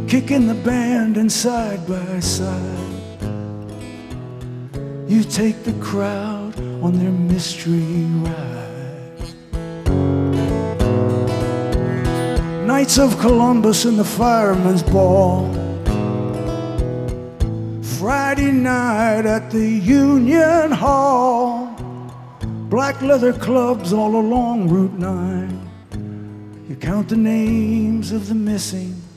kicking the band and side by side you take the crowd on their mystery ride. Knights of Columbus and the Fireman's Ball, Friday night at the Union Hall, black leather clubs all along Route 9. You count the names of the missing